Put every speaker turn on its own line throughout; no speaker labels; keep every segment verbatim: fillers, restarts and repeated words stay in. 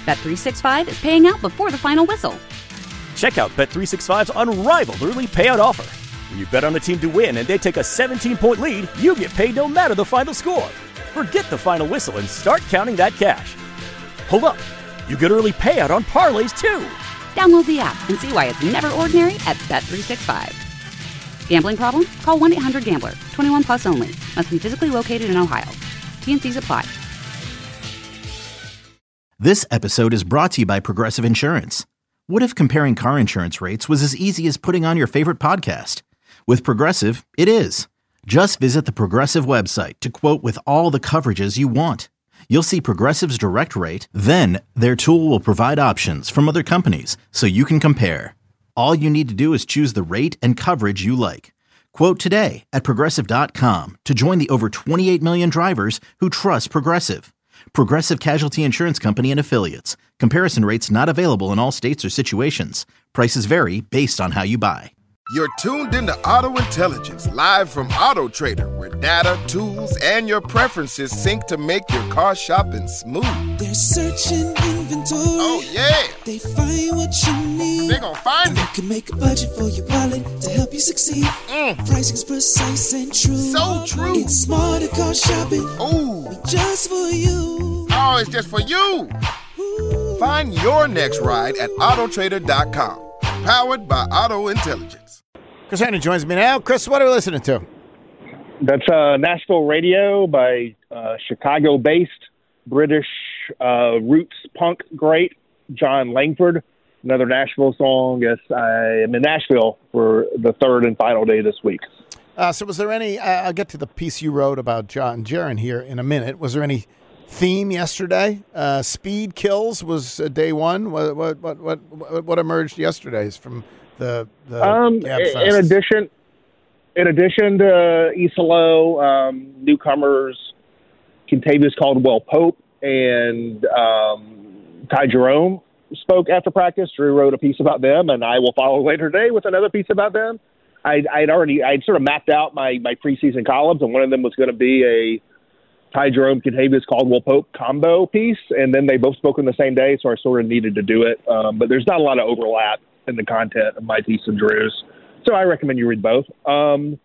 Bet three sixty-five is paying out before the final whistle.
Check out Bet three sixty-five's unrivaled early payout offer. When you bet on a team to win and they take a seventeen-point lead, you get paid no matter the final score. Forget the final whistle and start counting that cash. Hold up. You get early payout on parlays, too.
Download the app and see why it's never ordinary at Bet three sixty-five. Gambling problem? Call one eight hundred gambler. twenty-one plus only. Must be physically located in Ohio. T and C's apply.
This episode is brought to you by Progressive Insurance. What if comparing car insurance rates was as easy as putting on your favorite podcast? With Progressive, it is. Just visit the Progressive website to quote with all the coverages you want. You'll see Progressive's direct rate, then their tool will provide options from other companies so you can compare. All you need to do is choose the rate and coverage you like. Quote today at Progressive dot com to join the over twenty-eight million drivers who trust Progressive. Progressive Casualty Insurance Company and Affiliates. Comparison rates not available in all states or situations. Prices vary based on how you buy.
You're tuned into Auto Intelligence, live from Auto Trader, where data, tools, and your preferences sync to make your car shopping smooth.
They're searching inventory.
Oh, yeah.
They find what you need.
They're gonna find
and
it.
You can make a budget for your wallet to help you succeed. Mm. Pricing's precise and true.
So true.
It's smarter car shopping.
Ooh.
Just for you.
Oh, it's just for you. Ooh. Find your next ride at Auto Trader dot com. Powered by Auto Intelligence.
Chris Hannon joins me now. Chris, what are we listening to?
That's uh, Nashville Radio by uh, Chicago-based British uh, roots punk great John Langford. Another Nashville song. Yes, I am in Nashville for the third and final day this week.
Uh, so was there any, uh, I'll get to the piece you wrote about John Jaron here in a minute. Was there any theme yesterday? Uh, speed kills was uh, day one. What, what what what what emerged yesterday is from the the
um, in addition in addition to Isalo, um, newcomers Kentavious Caldwell Pope and um, Ty Jerome spoke after practice. Drew wrote a piece about them, and I will follow later today with another piece about them. I'd, I'd already I'd sort of mapped out my my preseason columns, and one of them was going to be a Ty Jerome, Kentavious Caldwell Pope combo piece, and then they both spoke on the same day, so I sort of needed to do it. Um, but there's not a lot of overlap in the content of my piece and Drew's, so I recommend you read both. Um,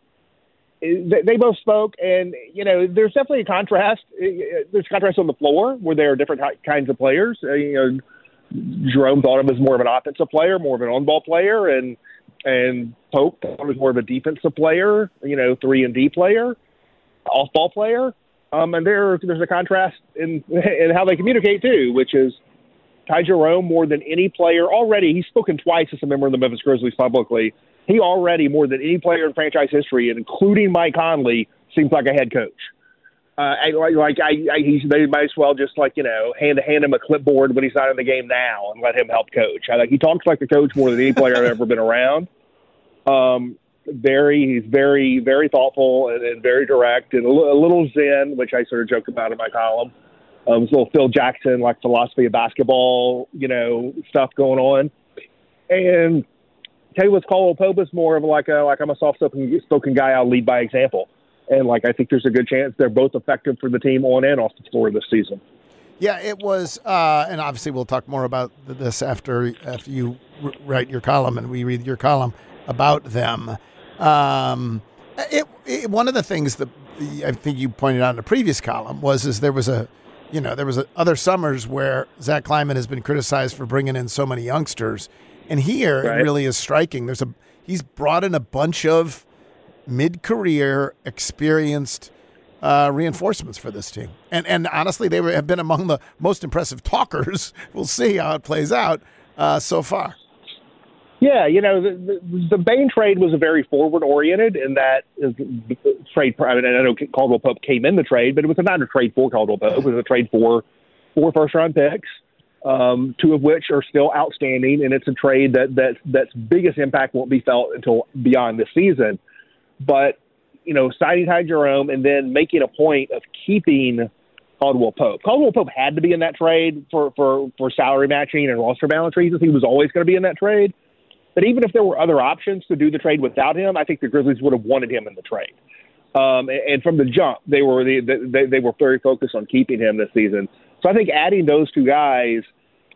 they, they both spoke, and you know, there's definitely a contrast. There's a contrast on the floor where there are different kinds of players. Uh, you know, Jerome thought of him as more of an offensive player, more of an on-ball player, and and Pope thought of him as more of a defensive player. You know, three and D player, off-ball player. Um, and there, there's a contrast in in how they communicate, too, which is Ty Jerome, more than any player already, he's spoken twice as a member of the Memphis Grizzlies publicly. He already, more than any player in franchise history, and including Mike Conley, seems like a head coach. Uh, I, like I, I, he's, they might as well just, like, you know, hand, hand him a clipboard when he's not in the game now and let him help coach. I, like, he talks like a coach more than any player I've ever been around. Um Very, he's very, very thoughtful and, and very direct, and a, l- a little zen, which I sort of joke about in my column. Um, it's a little Phil Jackson, like philosophy of basketball, you know, stuff going on. And tell you what's Caldwell Pope is more of like a like I'm a soft-spoken spoken guy. I'll lead by example, and like I think there's a good chance they're both effective for the team on and off the floor this season.
Yeah, it was, uh, and obviously we'll talk more about this after after you r- write your column and we read your column about them. Um, it, it, one of the things that I think you pointed out in a previous column was, is there was a, you know, there was a, other summers where Zach Kleiman has been criticized for bringing in so many youngsters. And here right. It really is striking. There's a, he's brought in a bunch of mid-career experienced, uh, reinforcements for this team. And, and honestly, they were, have been among the most impressive talkers. We'll see how it plays out, uh, so far.
Yeah, you know, the, the, the Bain trade was a very forward-oriented in that is trade. I mean, I know Caldwell Pope came in the trade, but it was not a trade for Caldwell Pope. It was a trade for four first-round picks, um, two of which are still outstanding, and it's a trade that that that's biggest impact won't be felt until beyond this season. But you know, signing Ty Jerome and then making a point of keeping Caldwell Pope. Caldwell Pope had to be in that trade for for for salary matching and roster balance reasons. He was always going to be in that trade. But even if there were other options to do the trade without him, I think the Grizzlies would have wanted him in the trade. Um, and, and from the jump, they were the, they, they were very focused on keeping him this season. So I think adding those two guys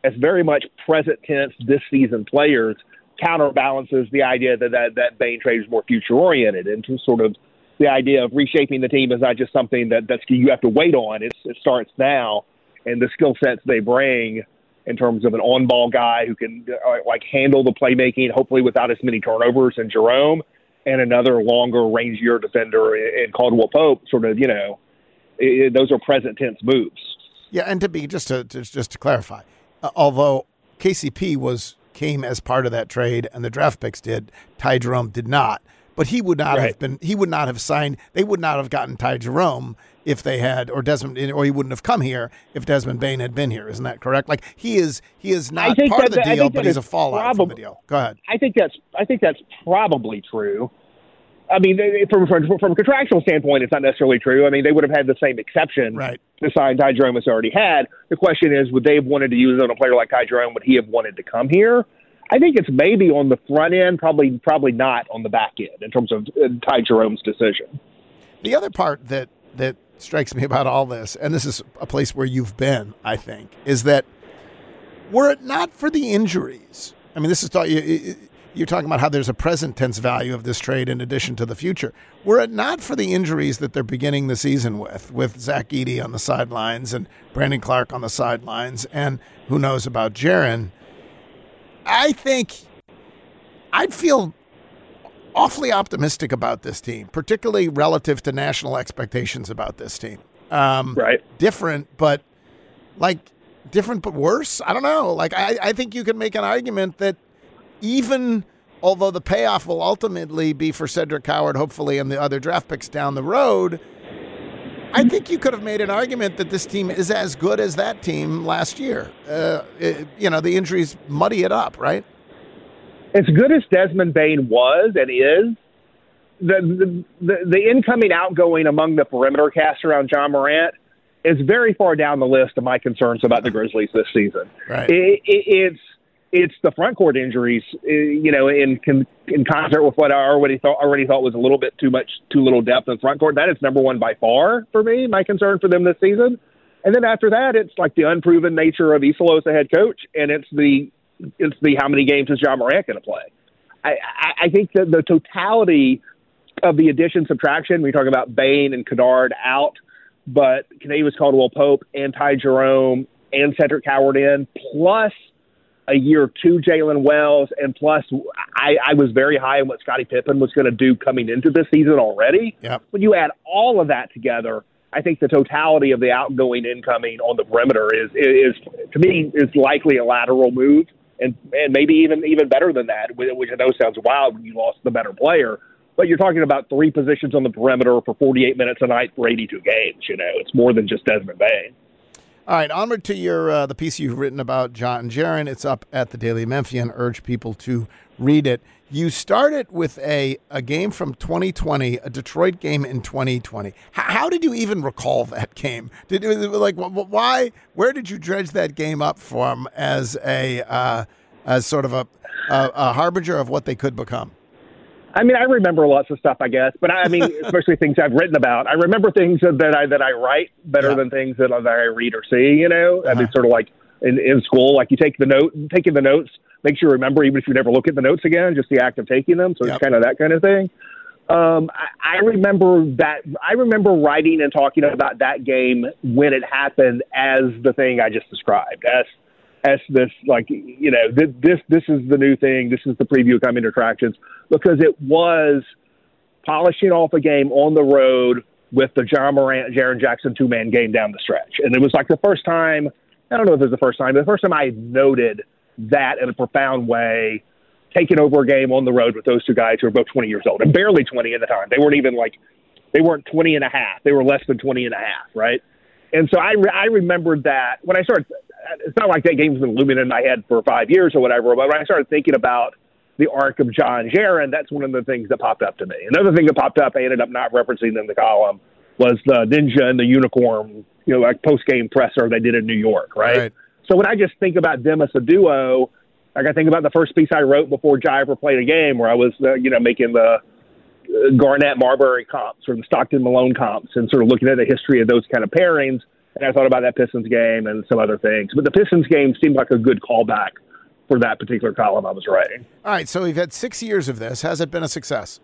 as very much present tense this season players counterbalances the idea that that, that Bane trade is more future oriented, and to sort of the idea of reshaping the team is not just something that that's you have to wait on. It's, it starts now, and the skill sets they bring in terms of an on-ball guy who can uh, like handle the playmaking, hopefully without as many turnovers as Jerome, and another longer, rangier defender in, in Caldwell Pope. Sort of, you know, it, those are present tense moves.
Yeah, and to be just to just, just to clarify, uh, although K C P was came as part of that trade and the draft picks did, Ty Jerome did not. But he would not
right.
have been. He would not have signed. They would not have gotten Ty Jerome if they had, or Desmond, or he wouldn't have come here if Desmond Bane had been here. Isn't that correct? Like he is. He is not part of the deal, but he's a fallout prob- from the deal. Go ahead.
I think that's. I think that's probably true. I mean, from, from from a contractual standpoint, it's not necessarily true. I mean, they would have had the same exception
right.
to sign Ty Jerome as they already had. The question is, would they have wanted to use it on a player like Ty Jerome? Would he have wanted to come here? I think it's maybe on the front end, probably probably not on the back end in terms of uh, Ty Jerome's decision.
The other part that, that strikes me about all this, and this is a place where you've been, I think, is that were it not for the injuries, I mean, this is you're talking about how there's a present tense value of this trade in addition to the future. Were it not for the injuries that they're beginning the season with, with Zach Edey on the sidelines and Brandon Clark on the sidelines, and who knows about Jaren, I think I'd feel awfully optimistic about this team, particularly relative to national expectations about this team. Um,
right.
Different, but like different, but worse. I don't know. Like I, I think you can make an argument that even although the payoff will ultimately be for Cedric Howard, hopefully, and the other draft picks down the road, I think you could have made an argument that this team is as good as that team last year. Uh, it, you know, the injuries muddy it up, right?
As good as Desmond Bane was and is, the the, the, the incoming outgoing among the perimeter cast around John Morant is very far down the list of my concerns about the Grizzlies this season.
Right.
It, it, it's it's the front court injuries, you know, in in concert with what I already thought already thought was a little bit too much, too little depth in front court. That is number one by far for me, my concern for them this season. And then after that, it's like the unproven nature of Isolo as the head coach, and it's the it's the how many games is John Morant going to play. I, I, I think that the totality of the addition subtraction, we talk about Bane and Kennard out, but Kentavious Caldwell-Pope and Ty Jerome and Cedric Howard in, plus a year two Jalen Wells, and plus I, I was very high on what Scottie Pippen was going to do coming into this season already.
Yep.
When you add all of that together, I think the totality of the outgoing, incoming on the perimeter is, is, is to me, is likely a lateral move, and, and maybe even even better than that, which I know sounds wild when you lost the better player. But you're talking about three positions on the perimeter for forty-eight minutes a night for eighty-two games. You know, it's more than just Desmond Bane.
All right, onward to your uh, the piece you've written about John Jaren. It's up at the Daily Memphian. Urge people to read it. You started with a, a game from twenty twenty, a Detroit game in twenty twenty. H- how did you even recall that game? Did like why? Where did you dredge that game up from as a uh, as sort of a, a a harbinger of what they could become?
I mean, I remember lots of stuff, I guess, but I, I mean, especially things I've written about. I remember things that I that I write better yeah. than things that, that I read or see. You know, uh-huh. I mean, sort of like in, in school, like you take the note, taking the notes makes you remember, even if you never look at the notes again, just the act of taking them. So yep. it's kind of that kind of thing. Um, I, I remember that. I remember writing and talking about that game when it happened as the thing I just described, as as this, like, you know, this this is the new thing. This is the preview of coming attractions, because it was polishing off a game on the road with the John Morant, Jaren Jackson two-man game down the stretch. And it was like the first time, I don't know if it was the first time, but the first time I noted that in a profound way, taking over a game on the road with those two guys who were both twenty years old, and barely twenty at the time. They weren't even like, they weren't twenty and a half. They were less than twenty and a half, right? And so I, I remembered that when I started, it's not like that game's been looming in my head for five years or whatever, but when I started thinking about the arc of John Jaren, that's one of the things that popped up to me. Another thing that popped up, I ended up not referencing in the column, was the Ninja and the Unicorn, you know, like post-game presser they did in New York, right? right? So when I just think about them as a duo, like I think about the first piece I wrote before Jai ever played a game, where I was, uh, you know, making the Garnett Marbury comps or the Stockton Malone comps, and sort of looking at the history of those kind of pairings. And I thought about that Pistons game and some other things. But the Pistons game seemed like a good callback for that particular column I was writing.
All right, so we've had six years of this. Has it been a success?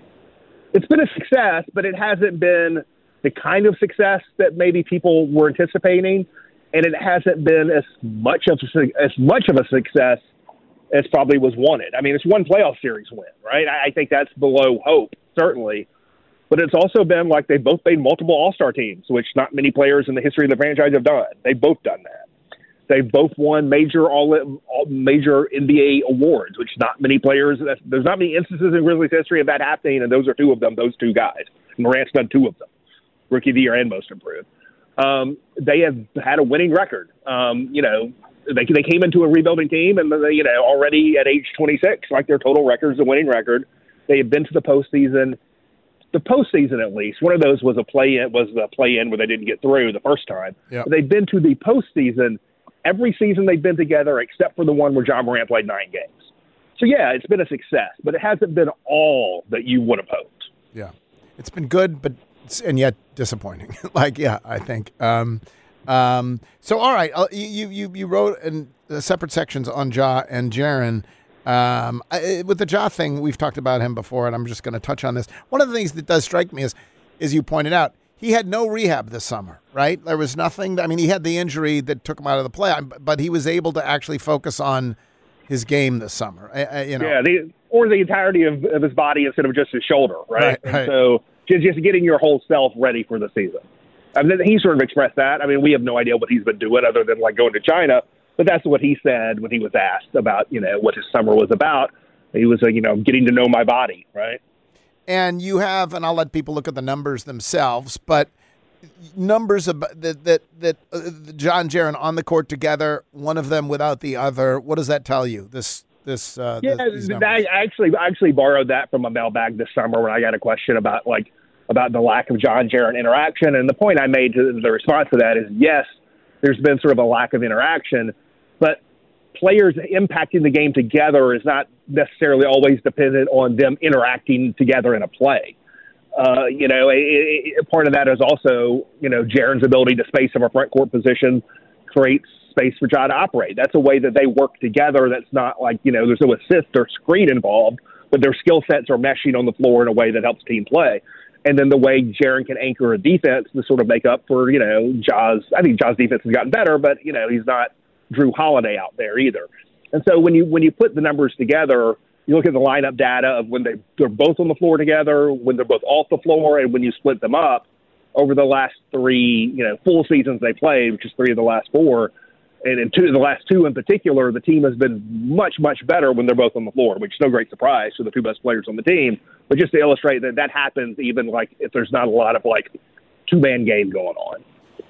It's been a success, but it hasn't been the kind of success that maybe people were anticipating, and it hasn't been as much of a, as much of a success as probably was wanted. I mean, it's one playoff series win, right? I, I think that's below hope, certainly. But it's also been like they've both made multiple All-Star teams, which not many players in the history of the franchise have done. They've both done that. They've both won major all, all major N B A awards, which not many players. There's not many instances in Grizzlies history of that happening, and those are two of them. Those two guys. Morant's done two of them, Rookie of the Year and Most Improved. Um, they have had a winning record. Um, you know, they they came into a rebuilding team, and they, you know, already at age twenty-six, like their total record is a winning record. They have been to the postseason. The postseason, at least, one of those was a play-in, was the play-in where they didn't get through the first time.
Yep.
But they've been to the postseason every season they've been together, except for the one where John Morant played nine games. So, yeah, it's been a success, but it hasn't been all that you would have hoped.
Yeah. It's been good, but and yet disappointing. like, yeah, I think. Um, um, so, all right, uh, you, you, you wrote in uh, separate sections on Ja and Jaren. Um, I, with the Ja thing, we've talked about him before, and I'm just going to touch on this. One of the things that does strike me is, as you pointed out, he had no rehab this summer, right? There was nothing. I mean, he had the injury that took him out of the play, but he was able to actually focus on his game this summer. I, I, you know,
yeah, the, or the entirety of, of his body instead of just his shoulder, right?
Right, right.
So just, just getting your whole self ready for the season. I mean, he sort of expressed that. I mean, we have no idea what he's been doing other than like going to China. But that's what he said when he was asked about, you know, what his summer was about. He was, uh, you know, getting to know my body, right?
And you have, and I'll let people look at the numbers themselves, but numbers about that that that uh, Ja and Jaren on the court together, one of them without the other. What does that tell you? This this uh,
yeah,
this, these
I actually I actually borrowed that from a mailbag this summer when I got a question about like about the lack of Ja and Jaren interaction, and the point I made to the response to that is yes, there's been sort of a lack of interaction. But players impacting the game together is not necessarily always dependent on them interacting together in a play. Uh, you know, a, a part of that is also, you know, Jaren's ability to space from a front court position creates space for Ja to operate. That's a way that they work together. That's not like, you know, there's no assist or screen involved, but their skill sets are meshing on the floor in a way that helps team play. And then the way Jaren can anchor a defense to sort of make up for, you know, Ja's, I think Ja's defense has gotten better, but, you know, he's not Drew Holiday out there either. And so when you when you put the numbers together, you look at the lineup data of when they, they're both on the floor together, when they're both off the floor, and when you split them up over the last three, you know, full seasons they played, which is three of the last four, and in two of the last two in particular, the team has been much, much better when they're both on the floor, which is no great surprise for the two best players on the team. But just to illustrate that that happens even like if there's not a lot of like two-man game going on.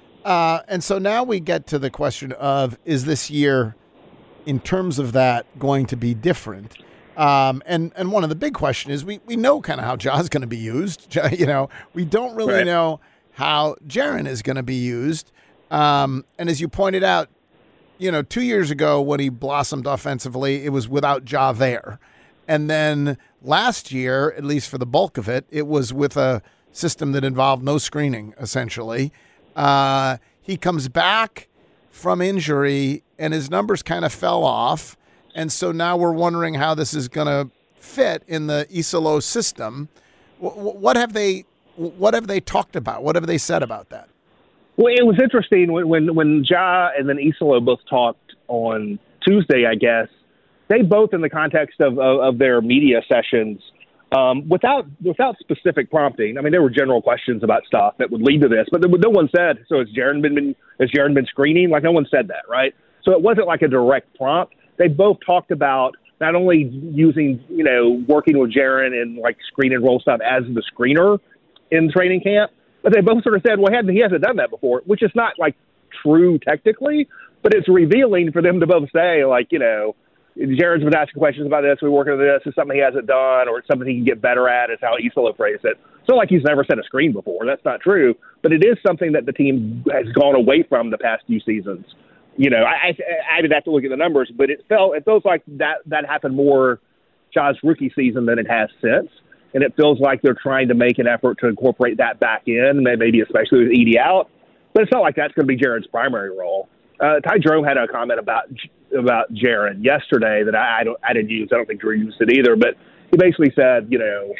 Uh, and so now we get to the question of, is this year, in terms of that, going to be different? Um, and, and one of the big questions is we, we know kind of how Ja's going to be used. You know, we don't really
right.
know how Jaren is going to be used. Um, and as you pointed out, you know, two years ago when he blossomed offensively, it was without Ja there. And then last year, at least for the bulk of it, it was with a system that involved no screening, essentially. Uh, he comes back from injury, and his numbers kind of fell off. And so now we're wondering how this is going to fit in the Isolo system. W- what have they What have they talked about? What have they said about that?
Well, it was interesting when when, when Ja and then Isolo both talked on Tuesday, I guess. They both, in the context of, of, of their media sessions, Um, without without specific prompting, I mean, there were general questions about stuff that would lead to this, but there, no one said, so has Jaren been, been has Jaren been screening? Like, no one said that, right? So it wasn't like a direct prompt. They both talked about not only using, you know, working with Jaren and like screen and roll stuff as the screener in training camp, but they both sort of said, well, he hasn't done that before, which is not like true technically, but it's revealing for them to both say, like, you know, Jaren's been asking questions about this. We're working on this. It's something he hasn't done, or it's something he can get better at, is how Isolo phrased it. It's not like he's never set a screen before. That's not true. But it is something that the team has gone away from the past few seasons. You know, I, I, I would have to look at the numbers, but it felt it feels like that that happened more Ja's rookie season than it has since. And it feels like they're trying to make an effort to incorporate that back in, maybe especially with Edey out. But it's not like that's going to be Jaren's primary role. Uh, Ty Jerome had a comment about about Jaren yesterday that I, I don't I didn't use. I don't think Drew used it either. But he basically said, you know,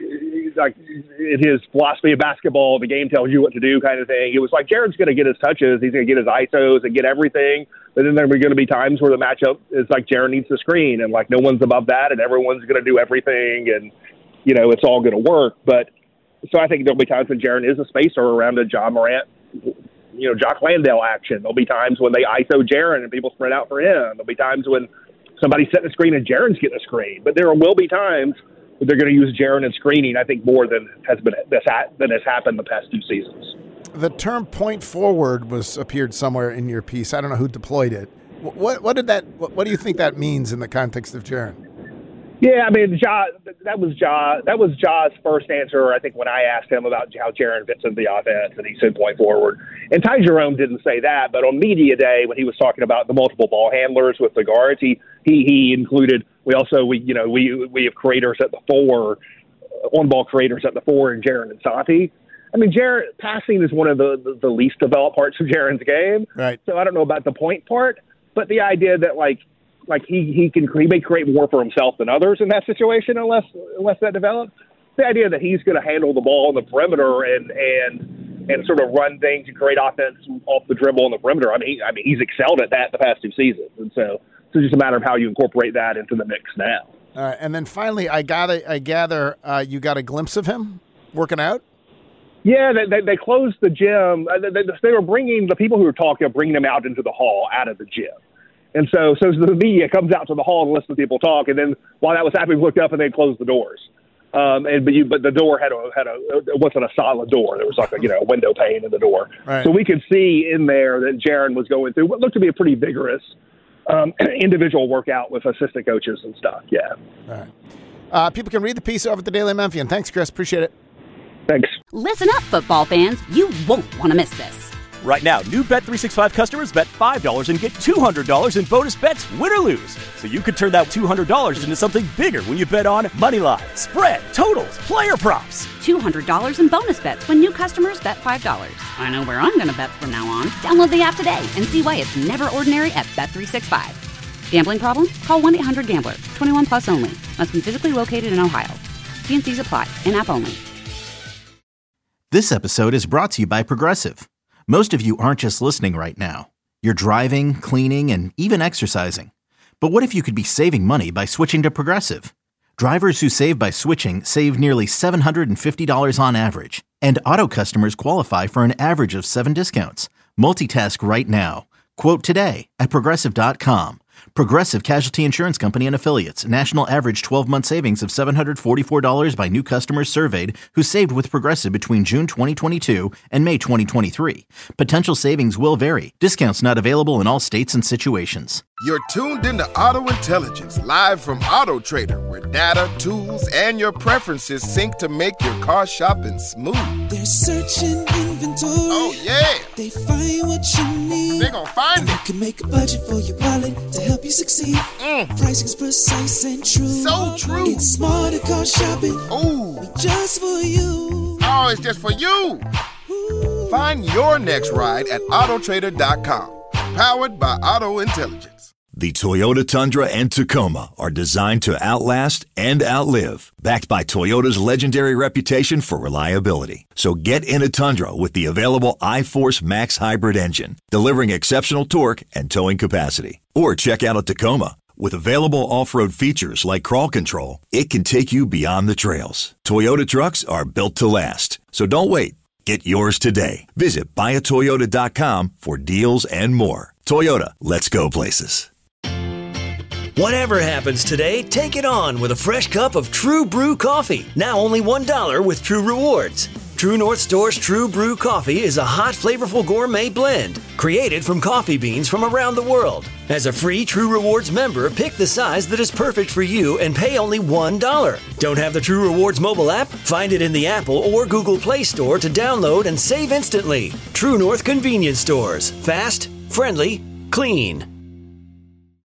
like in his philosophy of basketball, the game tells you what to do kind of thing. It was like Jaren's going to get his touches. He's going to get his I S Os and get everything. But then there are going to be times where the matchup is like Jaren needs the screen and like no one's above that and everyone's going to do everything and, you know, it's all going to work. But so I think there'll be times when Jaren is a spacer around a John Morant, you know, Jock Landale action. There'll be times when they I S O Jaren and people spread out for him. There'll be times when somebody's setting a screen and Jaren's getting a screen. But there will be times when they're going to use Jaren and screening, I think, more than has been than has happened the past two seasons.
The term "point forward" was appeared somewhere in your piece. I don't know who deployed it. What what did that? What, what do you think that means in the context of Jaren?
Yeah, I mean, Ja, that was Ja. That was Ja's first answer. I think when I asked him about how Jaren fits into the offense, and he said point forward. And Ty Jerome didn't say that, but on media day when he was talking about the multiple ball handlers with the guards, he he, he included. We also we you know we we have creators at the four, on ball creators at the four, and Jaren and Santi. I mean, Jaren passing is one of the, the the least developed parts of Jaren's game.
Right.
So I don't know about the point part, but the idea that like. Like he, he can he may create more for himself than others in that situation unless unless that develops. The idea that he's going to handle the ball on the perimeter and and and sort of run things and create offense off the dribble on the perimeter. I mean, he, I mean he's excelled at that the past two seasons, and so it's just a matter of how you incorporate that into the mix now.
All right, and then finally, I got I gather uh, you got a glimpse of him working out.
Yeah, they, they, they closed the gym. They, they were bringing the people who were talking, bringing them out into the hall, out of the gym. And so, so the media comes out to the hall and listens to people talk. And then while that was happening, we looked up and they closed the doors. Um, and but, you, but the door had a had a it wasn't a solid door. There was like a you know window pane in the door,
right.
So we could see in there that Jaren was going through what looked to be a pretty vigorous um, individual workout with assistant coaches and stuff. Yeah.
All right. Uh, people can read the piece over at the Daily Memphian. Thanks, Chris. Appreciate it.
Thanks.
Listen up, football fans. You won't want to miss this.
Right now, new Bet three sixty-five customers bet five dollars and get two hundred dollars in bonus bets, win or lose. So you could turn that two hundred dollars into something bigger when you bet on moneyline, spread, totals, player props.
two hundred dollars in bonus bets when new customers bet five dollars. I know where I'm going to bet from now on. Download the app today and see why it's never ordinary at Bet three sixty-five. Gambling problem? Call one eight hundred gambler. twenty-one plus only. Must be physically located in Ohio. T N Cs apply. In-app only.
This episode is brought to you by Progressive. Most of you aren't just listening right now. You're driving, cleaning, and even exercising. But what if you could be saving money by switching to Progressive? Drivers who save by switching save nearly seven hundred fifty dollars on average. And auto customers qualify for an average of seven discounts. Multitask right now. Quote today at Progressive dot com. Progressive Casualty Insurance Company and Affiliates. National average twelve-month savings of seven hundred forty-four dollars by new customers surveyed who saved with Progressive between June twenty twenty-two and May twenty twenty-three. Potential savings will vary. Discounts not available in all states and situations.
You're tuned into Auto Intelligence, live from Auto Trader, where data, tools, and your preferences sync to make your car shopping smooth.
They're searching inventory.
Oh, yeah.
They find what you need.
They're gonna find
They
it.
can make a budget for your wallet to help you succeed.
Mm.
Pricing's precise and true.
So true.
It's smarter car shopping.
Ooh.
Just for you.
Oh, it's just for you.
Ooh.
Find your next ride at Auto Trader dot com. Powered by Auto Intelligence.
The Toyota Tundra and Tacoma are designed to outlast and outlive, backed by Toyota's legendary reputation for reliability. So get in a Tundra with the available iForce Max hybrid engine, delivering exceptional torque and towing capacity. Or check out a Tacoma. With available off-road features like crawl control, it can take you beyond the trails. Toyota trucks are built to last. So don't wait. Get yours today. Visit buy a toyota dot com for deals and more. Toyota, let's go places.
Whatever happens today, take it on with a fresh cup of True Brew coffee. Now only one dollar with True Rewards. True North Store's True Brew coffee is a hot, flavorful gourmet blend created from coffee beans from around the world. As a free True Rewards member, pick the size that is perfect for you and pay only one dollar. Don't have the True Rewards mobile app? Find it in the Apple or Google Play Store to download and save instantly. True North Convenience Stores. Fast, friendly, clean.